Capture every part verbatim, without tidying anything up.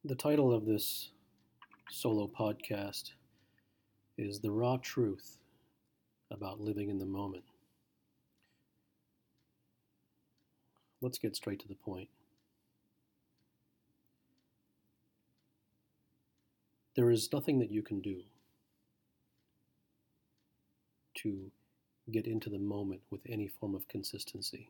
The title of this solo podcast is The Raw Truth About Living in the Moment. Let's get straight to the point. There is nothing that you can do to get into the moment with any form of consistency.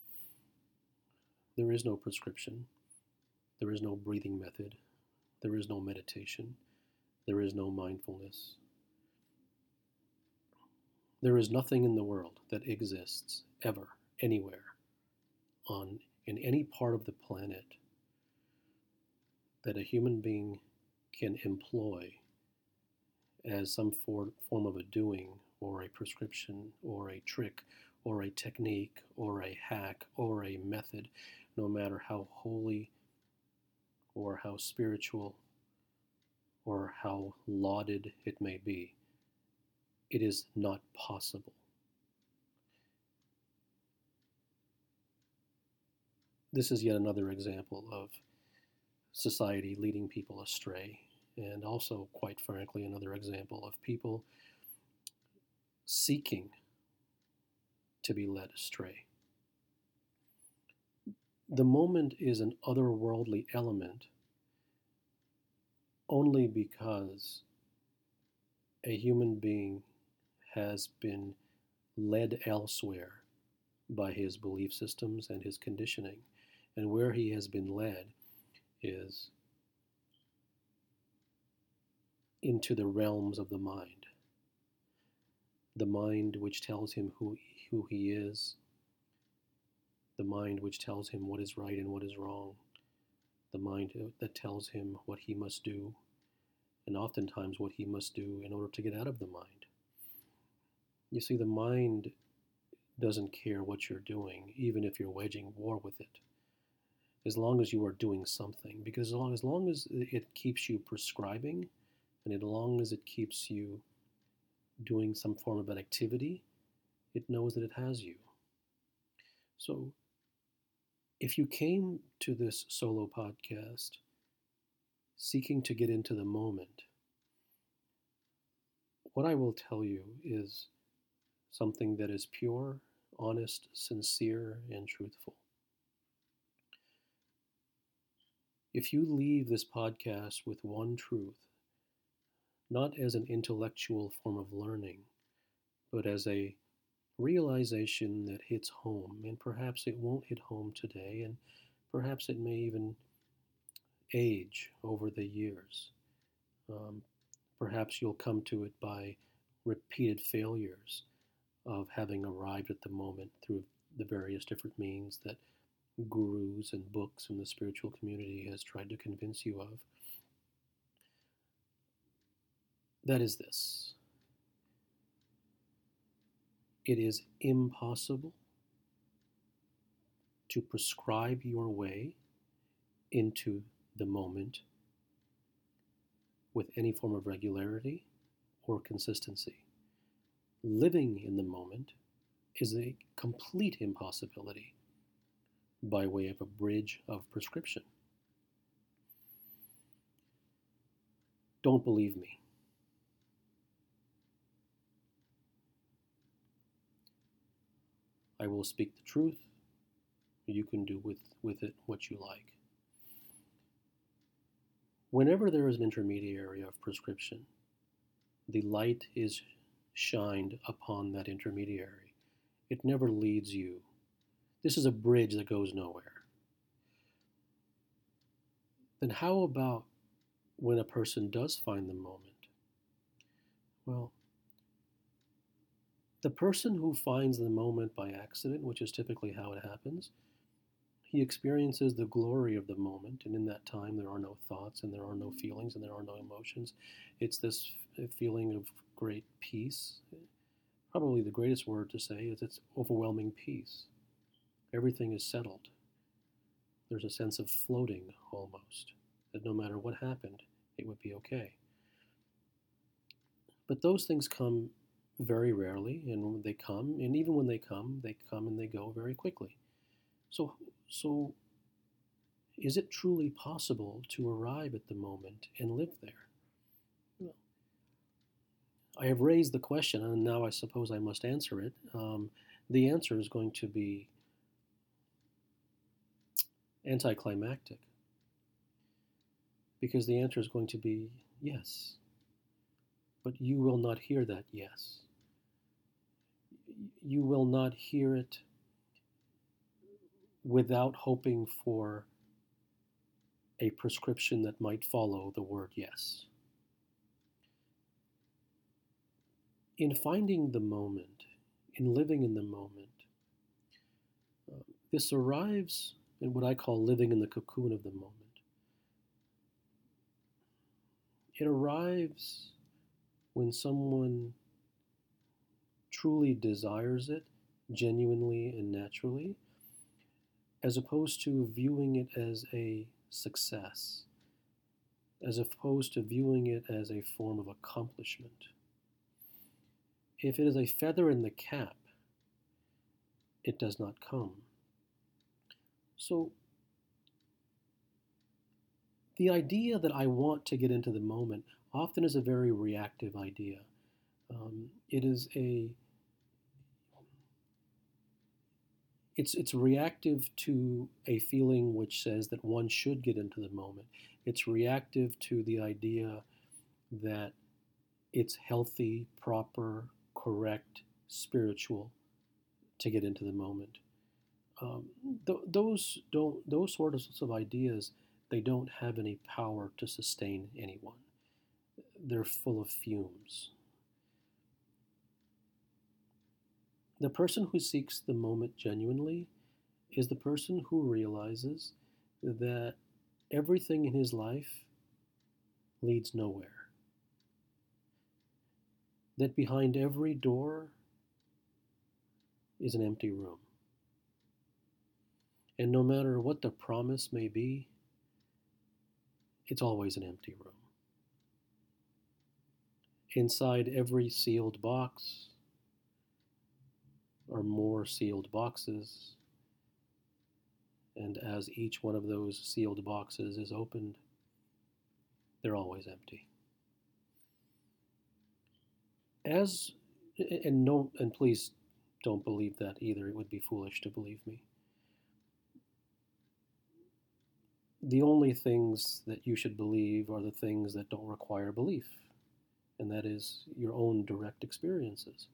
There is no prescription. There is no breathing method. There is no meditation. There is no mindfulness. There is nothing in the world that exists ever, anywhere, on in any part of the planet that a human being can employ as some for, form of a doing or a prescription or a trick or a technique or a hack or a method, no matter how holy or how spiritual or how lauded it may be. It is not possible. This is yet another example of society leading people astray, and also, quite frankly, another example of people seeking to be led astray. The moment is an otherworldly element only because a human being has been led elsewhere by his belief systems and his conditioning. And where he has been led is into the realms of the mind. The mind which tells him who, who he is, the mind which tells him what is right and what is wrong, the mind that tells him what he must do, and oftentimes what he must do in order to get out of the mind. You see, the mind doesn't care what you're doing, even if you're waging war with it, as long as you are doing something. Because as long as, long as it keeps you prescribing, and as long as it keeps you doing some form of an activity, it knows that it has you. So if you came to this solo podcast seeking to get into the moment, what I will tell you is something that is pure, honest, sincere, and truthful. If you leave this podcast with one truth, not as an intellectual form of learning, but as a realization that hits home, and perhaps it won't hit home today, and perhaps it may even age over the years. Um, perhaps you'll come to it by repeated failures of having arrived at the moment through the various different means that gurus and books in the spiritual community has tried to convince you of. That is this. It is impossible to prescribe your way into the moment with any form of regularity or consistency. Living in the moment is a complete impossibility by way of a bridge of prescription. Don't believe me. I will speak the truth. You can do with, with it what you like. Whenever there is an intermediary of prescription, the light is shined upon that intermediary. It never leads you. This is a bridge that goes nowhere. Then how about when a person does find the moment? Well, the person who finds the moment by accident, which is typically how it happens, he experiences the glory of the moment, and in that time there are no thoughts, and there are no feelings, and there are no emotions. It's this feeling of great peace. Probably the greatest word to say is it's overwhelming peace. Everything is settled. There's a sense of floating almost, that no matter what happened, it would be okay. But those things come very rarely, and when they come, and even when they come, they come and they go very quickly. So, so is it truly possible to arrive at the moment and live there? Well, I have raised the question, and now I suppose I must answer it. Um, the answer is going to be anticlimactic, because the answer is going to be yes. But you will not hear that yes. You will not hear it without hoping for a prescription that might follow the word yes. In finding the moment, in living in the moment, uh, this arrives in what I call living in the cocoon of the moment. It arrives when someone truly desires it, genuinely and naturally, as opposed to viewing it as a success, as opposed to viewing it as a form of accomplishment. If it is a feather in the cap, it does not come. So, the idea that I want to get into the moment often is a very reactive idea. Um, it is a it's it's reactive to a feeling which says that one should get into the moment. It's reactive to the idea that it's healthy, proper, correct, spiritual to get into the moment. Um, th- those don't those sorts of ideas, they don't have any power to sustain anyone. They're full of fumes. The person who seeks the moment genuinely is the person who realizes that everything in his life leads nowhere. That behind every door is an empty room. And no matter what the promise may be, it's always an empty room. Inside every sealed box are more sealed boxes, and as each one of those sealed boxes is opened, they're always empty. As and no and please don't believe that either. It would be foolish to believe me. The only things that you should believe are the things that don't require belief, and that is your own direct experiences.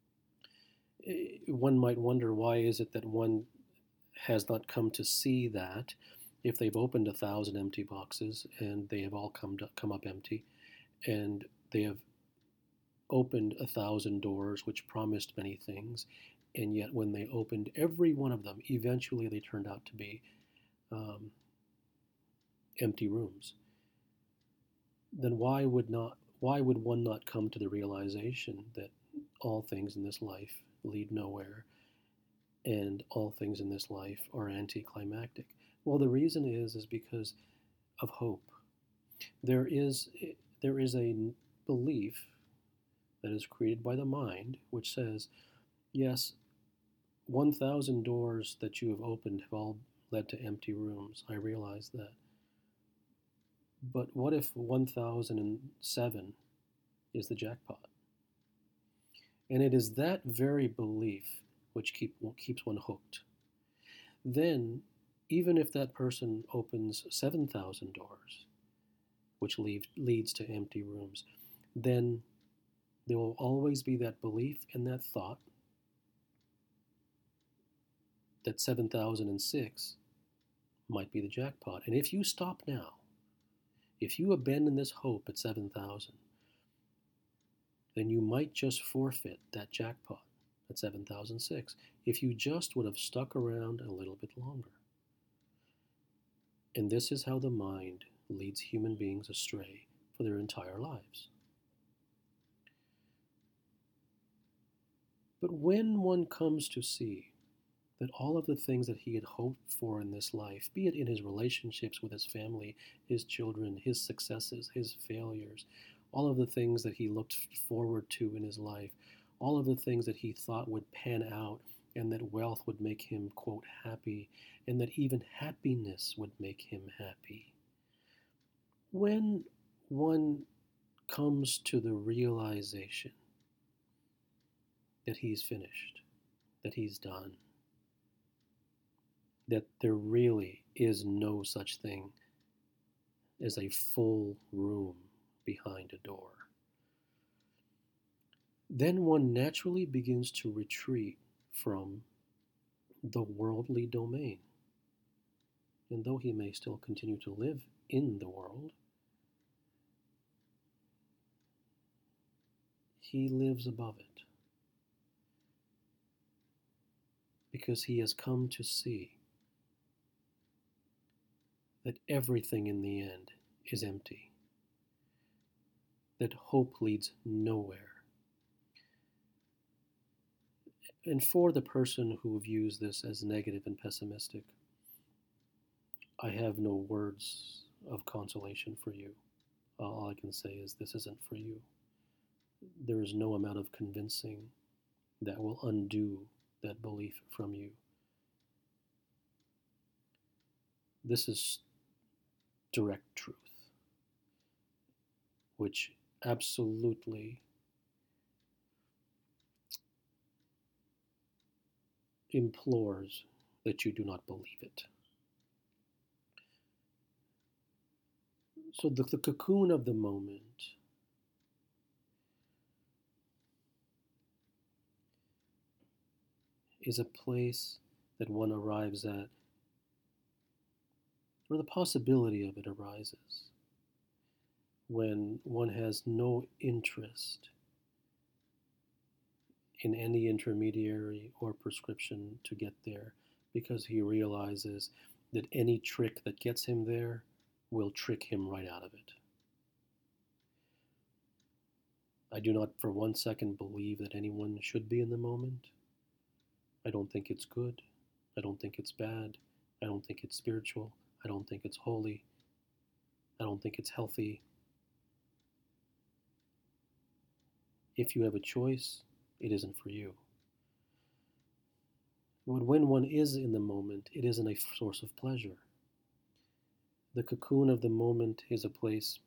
One might wonder, why is it that one has not come to see that if they've opened a thousand empty boxes and they have all come to, come up empty, and they have opened a thousand doors which promised many things, and yet when they opened every one of them, eventually they turned out to be um, empty rooms. Then why would not why would one not come to the realization that all things in this life lead nowhere, and all things in this life are anticlimactic? Well, the reason is is because of hope. There is there is a belief that is created by the mind which says, yes, one thousand doors that you have opened have all led to empty rooms. I realize that. But what if one thousand seven is the jackpot? And it is that very belief which keep, keeps one hooked. Then, even if that person opens seven thousand doors, which leave, leads to empty rooms, then there will always be that belief and that thought that seven thousand six might be the jackpot. And if you stop now, if you abandon this hope at seven thousand, then you might just forfeit that jackpot at seven thousand six if you just would have stuck around a little bit longer. And this is how the mind leads human beings astray for their entire lives. But when one comes to see that all of the things that he had hoped for in this life, be it in his relationships with his family, his children, his successes, his failures, all of the things that he looked forward to in his life, all of the things that he thought would pan out and that wealth would make him, quote, happy, and that even happiness would make him happy. When one comes to the realization that he's finished, that he's done, that there really is no such thing as a full room behind a door, then one naturally begins to retreat from the worldly domain. And though he may still continue to live in the world, he lives above it, because he has come to see that everything in the end is empty, that hope leads nowhere. And for the person who views this as negative and pessimistic, I have no words of consolation for you. All I can say is this isn't for you. There is no amount of convincing that will undo that belief from you. This is direct truth, which absolutely implores that you do not believe it. So the, the cocoon of the moment is a place that one arrives at, or the possibility of it arises, when one has no interest in any intermediary or prescription to get there, because he realizes that any trick that gets him there will trick him right out of it. I do not for one second believe that anyone should be in the moment. I don't think it's good. I don't think it's bad. I don't think it's spiritual. I don't think it's holy. I don't think it's healthy. If you have a choice, it isn't for you. But when one is in the moment, it isn't a source of pleasure. The cocoon of the moment is a place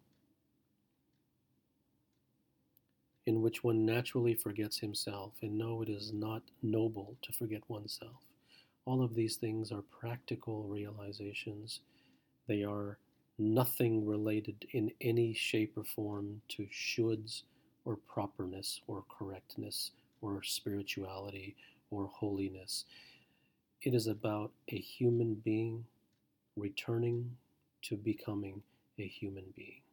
in which one naturally forgets himself. And no, it is not noble to forget oneself. All of these things are practical realizations. They are nothing related in any shape or form to shoulds or properness or correctness or spirituality or holiness. It is about a human being returning to becoming a human being.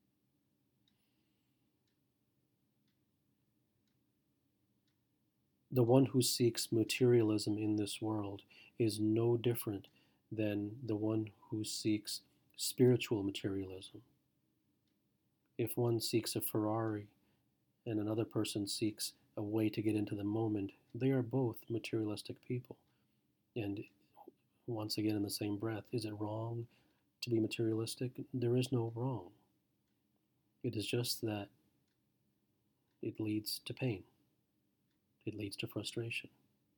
The one who seeks materialism in this world is no different than the one who seeks spiritual materialism. If one seeks a Ferrari and another person seeks a way to get into the moment, they are both materialistic people. And once again, in the same breath, is it wrong to be materialistic? There is no wrong. It is just that it leads to pain. It leads to frustration.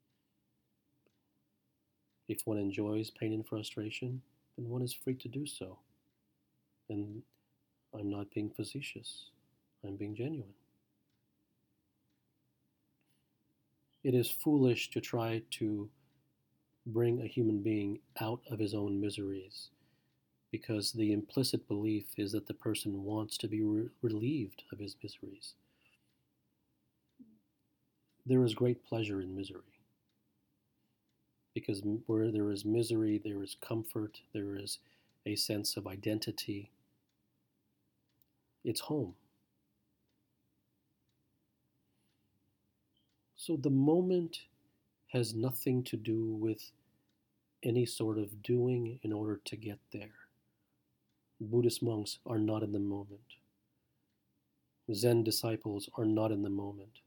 If one enjoys pain and frustration, then one is free to do so. And I'm not being facetious. I'm being genuine. It is foolish to try to bring a human being out of his own miseries, because the implicit belief is that the person wants to be re- relieved of his miseries. There is great pleasure in misery, because where there is misery, there is comfort, there is a sense of identity. It's home. So the moment has nothing to do with any sort of doing in order to get there. Buddhist monks are not in the moment. Zen disciples are not in the moment.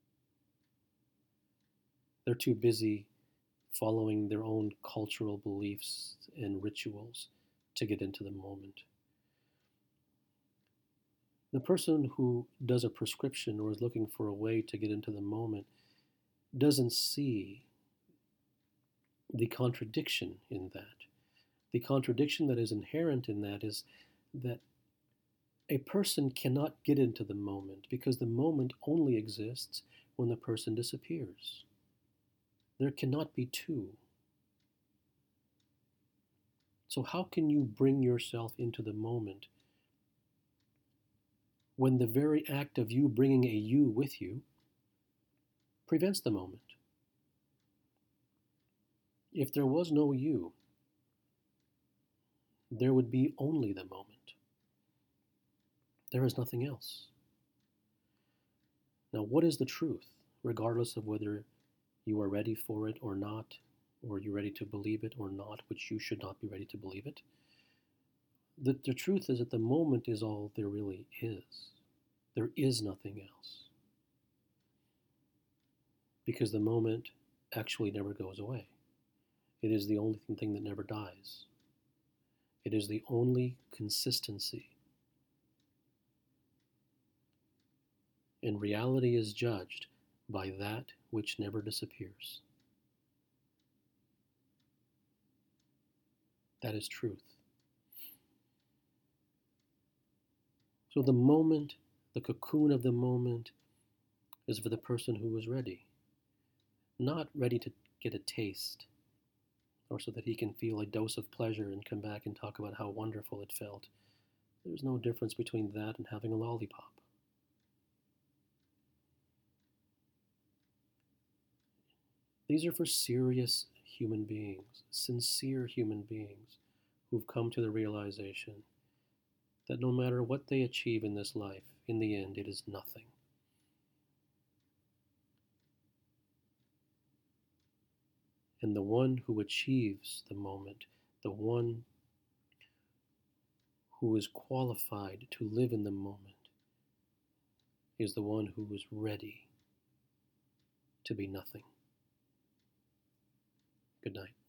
They're too busy following their own cultural beliefs and rituals to get into the moment. The person who does a prescription or is looking for a way to get into the moment doesn't see the contradiction in that. The contradiction that is inherent in that is that a person cannot get into the moment because the moment only exists when the person disappears. There cannot be two. So, how can you bring yourself into the moment when the very act of you bringing a you with you prevents the moment? If there was no you, there would be only the moment. There is nothing else. Now, what is the truth, regardless of whether you are ready for it or not, or you're ready to believe it or not, which you should not be ready to believe it? The, the truth is that the moment is all there really is. There is nothing else. Because the moment actually never goes away. It is the only thing that never dies. It is the only consistency. And reality is judged by that which never disappears. That is truth. So the moment, the cocoon of the moment, is for the person who is ready. Not ready to get a taste, or so that he can feel a dose of pleasure and come back and talk about how wonderful it felt. There's no difference between that and having a lollipop. These are for serious human beings, sincere human beings who've come to the realization that no matter what they achieve in this life, in the end, it is nothing. And the one who achieves the moment, the one who is qualified to live in the moment, is the one who is ready to be nothing. Good night.